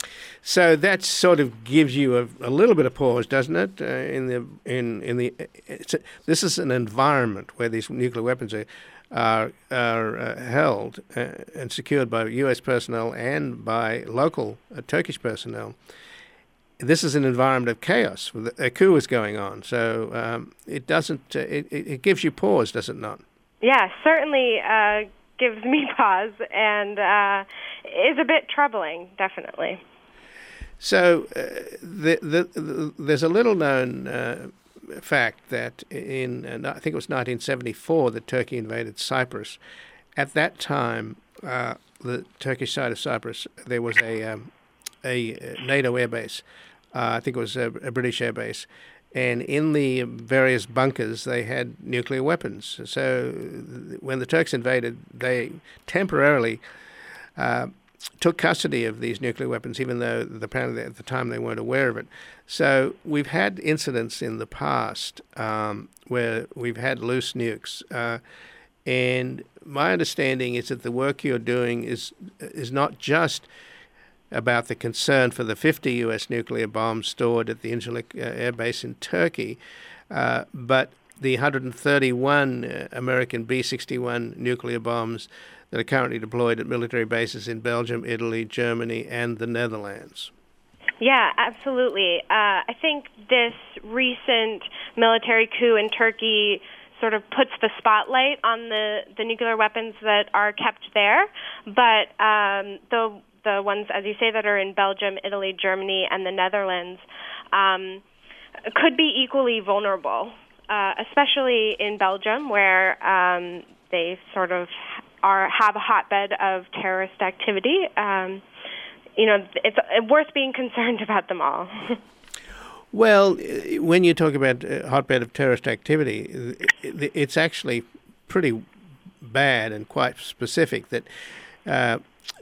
So that sort of gives you a, a little bit of pause, doesn't it? Uh, in the in in the it's a, this is an environment where these nuclear weapons are are, are uh, held uh, and secured by U S personnel and by local uh, Turkish personnel. This is an environment of chaos. A coup is going on, so um, it doesn't. Uh, it, it gives you pause, does it not? Yeah, certainly uh, gives me pause, and uh, is a bit troubling, definitely. So uh, the, the, the, there's a little-known uh, fact that in uh, I think it was nineteen seventy-four that Turkey invaded Cyprus. At that time, uh, the Turkish side of Cyprus, there was a um, a NATO air base. Uh, I think it was a, a British air base. And in the various bunkers, they had nuclear weapons. So when the Turks invaded, they temporarily uh, took custody of these nuclear weapons, even though apparently at the time they weren't aware of it. So we've had incidents in the past um, where we've had loose nukes. Uh, And my understanding is that the work you're doing is is not just about the concern for the fifty U S nuclear bombs stored at the Incirlik uh, Air Base in Turkey, uh, but the one hundred thirty-one uh, American B sixty-one nuclear bombs that are currently deployed at military bases in Belgium, Italy, Germany, and the Netherlands. Yeah, absolutely. Uh, I think this recent military coup in Turkey sort of puts the spotlight on the, the nuclear weapons that are kept there, but um, the the ones, as you say, that are in Belgium, Italy, Germany, and the Netherlands um, could be equally vulnerable, uh, especially in Belgium, where um, they sort of are have a hotbed of terrorist activity. Um, you know, it's worth being concerned about them all. Well, when you talk about a hotbed of terrorist activity, it's actually pretty bad and quite specific that uh,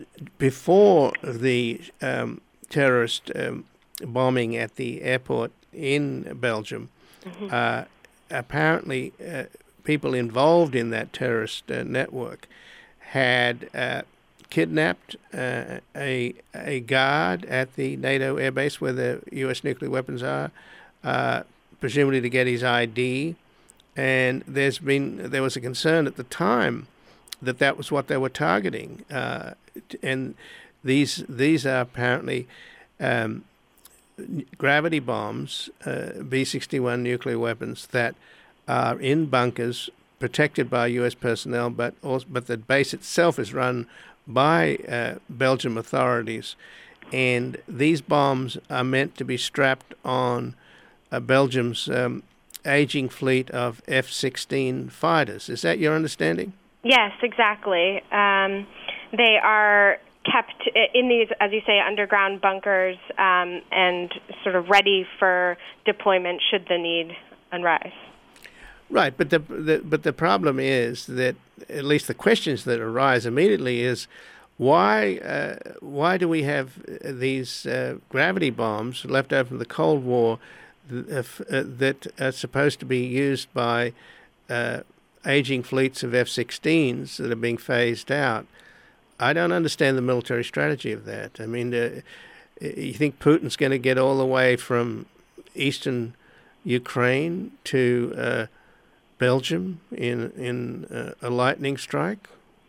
before the um, terrorist um, bombing at the airport in Belgium, mm-hmm. uh, apparently uh, people involved in that terrorist uh, network had uh, kidnapped uh, a a guard at the NATO airbase where the U S nuclear weapons are, uh, presumably to get his I D. And there's been there was a concern at the time that that was what they were targeting. Uh, and these these are apparently um, gravity bombs, uh, B sixty-one nuclear weapons that are in bunkers protected by U S personnel, but also, but the base itself is run by uh, Belgian authorities, and these bombs are meant to be strapped on uh, Belgium's um, aging fleet of F sixteen fighters. Is that your understanding? Yes, exactly. Um, they are kept in these, as you say, underground bunkers um, and sort of ready for deployment should the need arise. Right, but the, the but the problem is that at least the questions that arise immediately is why uh, why do we have these uh, gravity bombs left over from the Cold War th- uh, that are supposed to be used by uh, aging fleets of F sixteens that are being phased out? I don't understand the military strategy of that. I mean, uh, you think Putin's going to get all the way from eastern Ukraine to uh, Belgium in in uh, a lightning strike?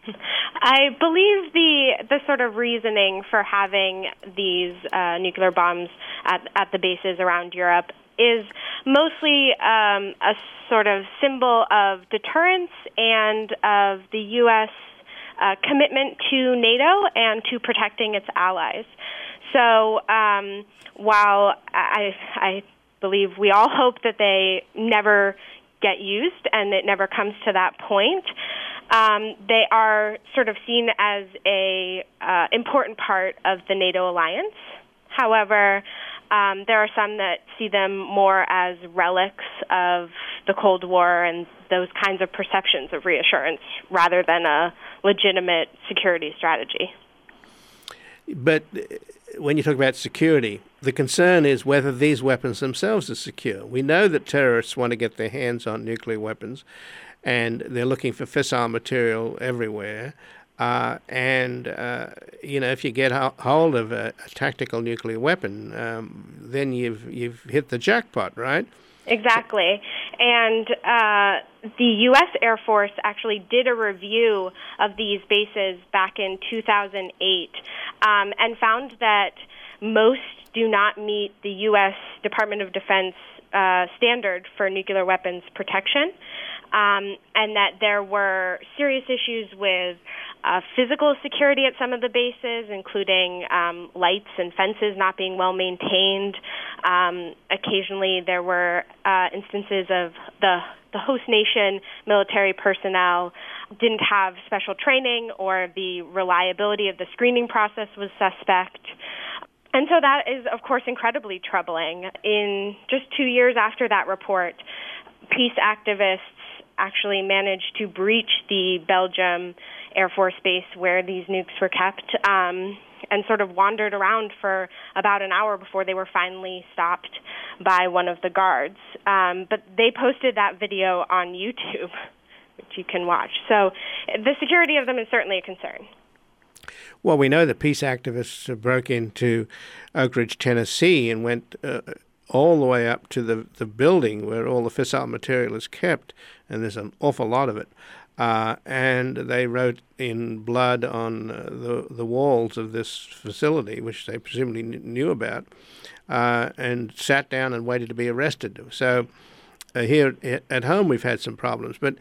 I believe the the sort of reasoning for having these uh, nuclear bombs at at the bases around Europe is mostly um, a sort of symbol of deterrence and of the U S uh, commitment to NATO and to protecting its allies. So um, while I I believe we all hope that they never get used and it never comes to that point, um, they are sort of seen as a uh, important part of the NATO alliance. However, um, there are some that see them more as relics of the Cold War and those kinds of perceptions of reassurance rather than a legitimate security strategy. But when you talk about security, the concern is whether these weapons themselves are secure. We know that terrorists want to get their hands on nuclear weapons, and they're looking for fissile material everywhere. Uh, and, uh, you know, if you get ho- hold of a, a tactical nuclear weapon, um, then you've you've hit the jackpot, right? Exactly. And uh, the U S Air Force actually did a review of these bases back in two thousand eight um, and found that most do not meet the U S Department of Defense uh, standard for nuclear weapons protection, um, and that there were serious issues with uh, physical security at some of the bases, including um, lights and fences not being well maintained. Um, occasionally there were uh, instances of the, the host nation military personnel didn't have special training, or the reliability of the screening process was suspect. And so that is, of course, incredibly troubling. In just two years after that report, peace activists actually managed to breach the Belgium Air Force Base where these nukes were kept um, and sort of wandered around for about an hour before they were finally stopped by one of the guards. Um, but they posted that video on YouTube. which you can watch. So the security of them is certainly a concern. Well, we know that peace activists broke into Oak Ridge, Tennessee, and went uh, all the way up to the, the building where all the fissile material is kept, and there's an awful lot of it. Uh, and they wrote in blood on uh, the the walls of this facility, which they presumably knew about, uh, and sat down and waited to be arrested. So uh, here at home we've had some problems, but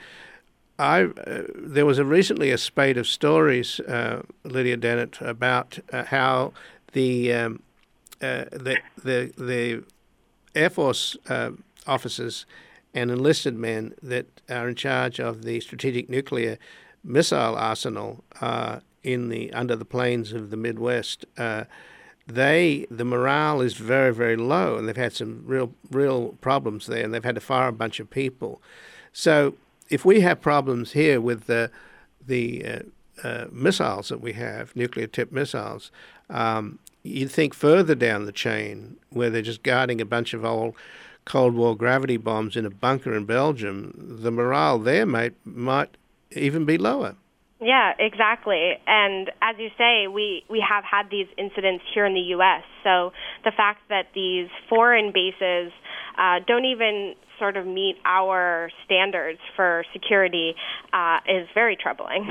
I uh, there was a recently a spate of stories, uh, Lydia Dennett, about uh, how the um, uh, the the the Air Force uh, officers and enlisted men that are in charge of the strategic nuclear missile arsenal uh, in the under the plains of the Midwest, uh, they the morale is very, very low, and they've had some real real problems there, and they've had to fire a bunch of people. So if we have problems here with the the uh, uh, missiles that we have, nuclear-tipped missiles, um, you think further down the chain where they're just guarding a bunch of old Cold War gravity bombs in a bunker in Belgium, the morale there might might even be lower. Yeah, exactly. And as you say, we, we have had these incidents here in the U S. So the fact that these foreign bases uh, don't even sort of meet our standards for security uh, is very troubling.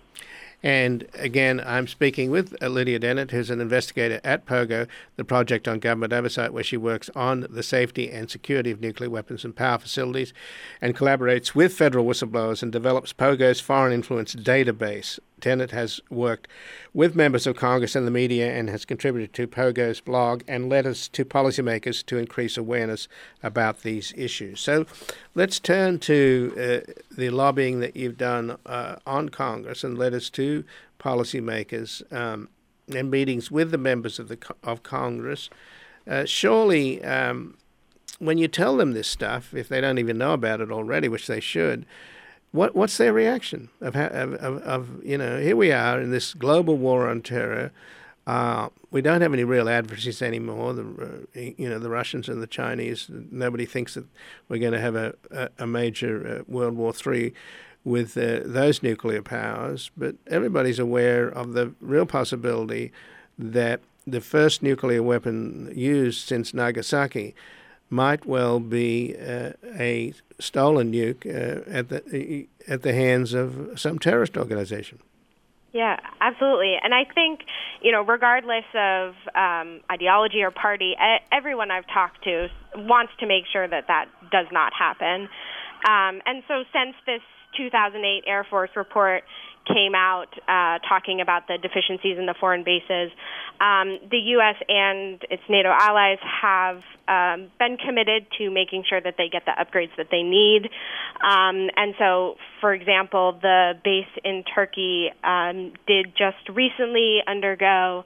And again, I'm speaking with Lydia Dennett, who's an investigator at POGO, the Project on Government Oversight, where she works on the safety and security of nuclear weapons and power facilities and collaborates with federal whistleblowers and develops POGO's foreign influence database. Dennett has worked with members of Congress and the media and has contributed to POGO's blog and letters to policymakers to increase awareness about these issues. So let's turn to uh, the lobbying that you've done uh, on Congress and letters to policymakers um, and meetings with the members of the of Congress. Uh, surely, um, when you tell them this stuff, if they don't even know about it already, which they should, What what's their reaction of, of, of, of you know, here we are in this global war on terror. Uh, we don't have any real adversaries anymore. The uh, you know the Russians and the Chinese. Nobody thinks that we're going to have a a, a major uh, World War Three with uh, those nuclear powers. But everybody's aware of the real possibility that the first nuclear weapon used since Nagasaki might well be uh, a stolen nuke uh, at the at the hands of some terrorist organization. Yeah, absolutely. And I think, you know, regardless of um, ideology or party, everyone I've talked to wants to make sure that that does not happen. Um, and so since this two thousand eight Air Force report came out uh, talking about the deficiencies in the foreign bases, um, the U S and its NATO allies have um, been committed to making sure that they get the upgrades that they need. Um, and so, for example, the base in Turkey um, did just recently undergo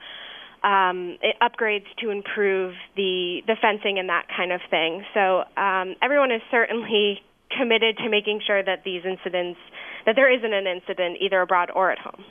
um, upgrades to improve the, the fencing and that kind of thing. So um, everyone is certainly committed to making sure that these incidents, that there isn't an incident either abroad or at home.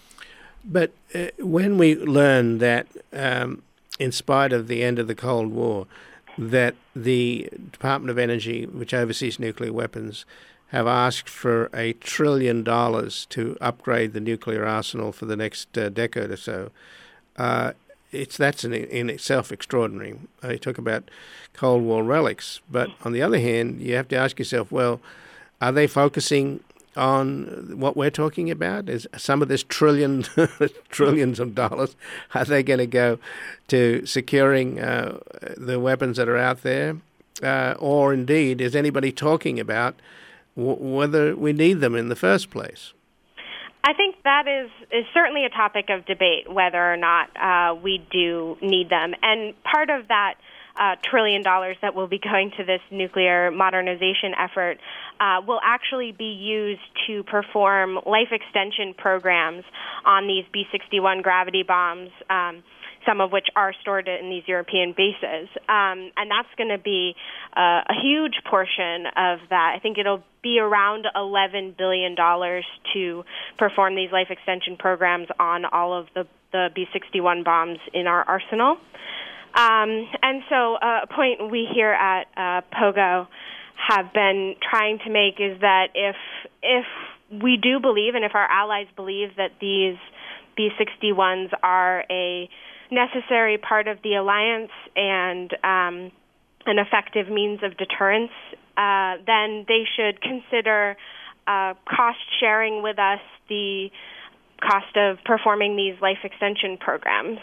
But uh, when we learn that, um, in spite of the end of the Cold War, that the Department of Energy, which oversees nuclear weapons, have asked for a trillion dollars to upgrade the nuclear arsenal for the next uh, decade or so, uh, it's that's in, in itself extraordinary. Uh, you talk about Cold War relics, but on the other hand, you have to ask yourself, well, are they focusing on what we're talking about? Is some of this trillion, trillions of dollars, are they going to go to securing uh, the weapons that are out there? Uh, or indeed, is anybody talking about w- whether we need them in the first place? I think that is, is certainly a topic of debate, whether or not uh, we do need them. And part of that uh, trillion dollars that will be going to this nuclear modernization effort uh, will actually be used to perform life extension programs on these B sixty-one gravity bombs, um, some of which are stored in these European bases. Um, and that's going to be uh, a huge portion of that. I think it'll be around eleven billion dollars to perform these life extension programs on all of the, the B sixty-one bombs in our arsenal. Um, and so uh, a point we here at uh, POGO have been trying to make is that if if we do believe, and if our allies believe, that these B sixty-ones are a necessary part of the alliance and um, an effective means of deterrence, uh, then they should consider uh, cost sharing with us the cost of performing these life extension programs.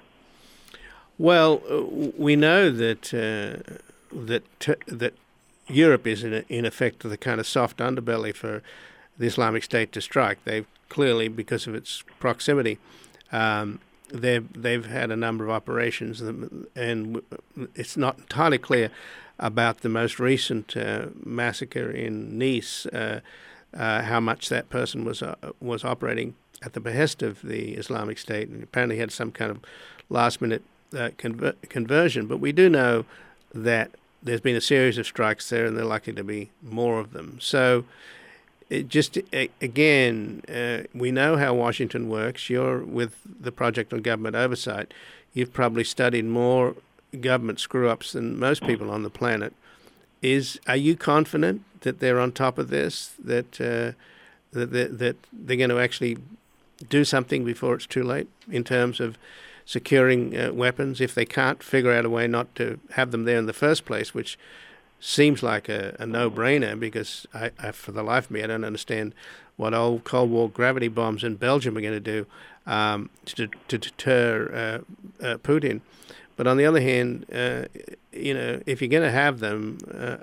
Well, we know that uh, that that Europe is in, in effect the kind of soft underbelly for the Islamic State to strike. They've clearly, because of its proximity, um, they've they've had a number of operations, and it's not entirely clear about the most recent uh, massacre in Nice, uh, uh, how much that person was uh, was operating at the behest of the Islamic State, and apparently had some kind of last-minute uh, conver- conversion. But we do know that there's been a series of strikes there, and there are likely to be more of them. So, it just again, uh, we know how Washington works. You're with the Project on Government Oversight. You've probably studied more government screw-ups than most people on the planet. Is are you confident that they're on top of this? That uh, that, that that they're going to actually do something before it's too late in terms of securing uh, weapons if they can't figure out a way not to have them there in the first place, which seems like a, a no-brainer because I, I, for the life of me, I don't understand what old Cold War gravity bombs in Belgium are going to do um, to, to deter uh, uh, Putin. But on the other hand, uh, you know, if you're going to have them, uh,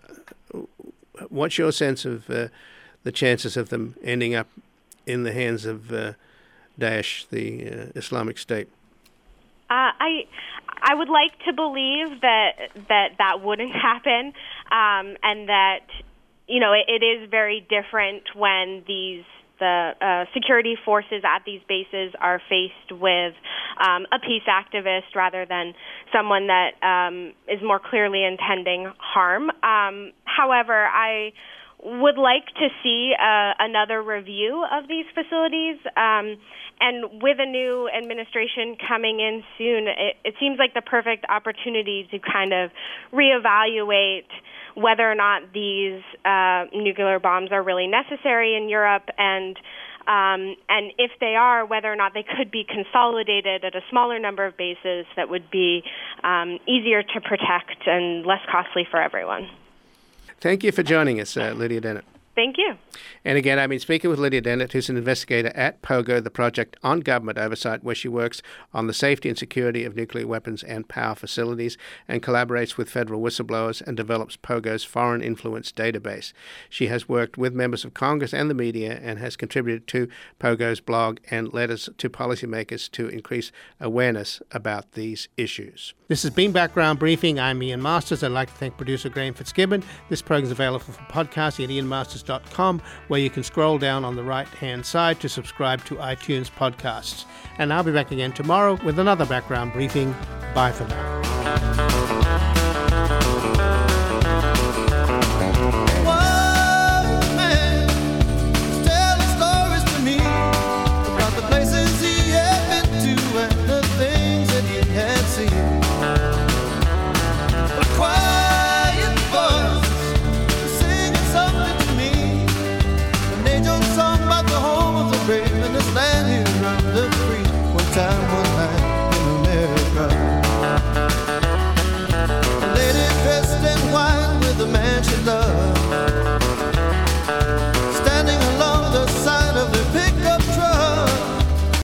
what's your sense of uh, the chances of them ending up in the hands of uh, Daesh, the uh, Islamic State? Uh, I I would like to believe that that, that wouldn't happen, um, and that you know it, it is very different when these the uh, security forces at these bases are faced with um, a peace activist rather than someone that um, is more clearly intending harm. Um, however, I would like to see uh, another review of these facilities. Um, and with a new administration coming in soon, it, it seems like the perfect opportunity to kind of reevaluate whether or not these uh, nuclear bombs are really necessary in Europe, and um, and if they are, whether or not they could be consolidated at a smaller number of bases that would be um, easier to protect and less costly for everyone. Thank you for joining us, uh, Lydia Dennett. Thank you. And again, I've been speaking with Lydia Dennett, who's an investigator at POGO, the Project on Government Oversight, where she works on the safety and security of nuclear weapons and power facilities and collaborates with federal whistleblowers and develops POGO's foreign influence database. She has worked with members of Congress and the media and has contributed to POGO's blog and letters to policymakers to increase awareness about these issues. This has been Background Briefing. I'm Ian Masters. I'd like to thank producer Graham Fitzgibbon. This program is available for podcasting at ian masters dot com, where you can scroll down on the right-hand side to subscribe to iTunes podcasts. And I'll be back again tomorrow with another Background Briefing. Bye for now.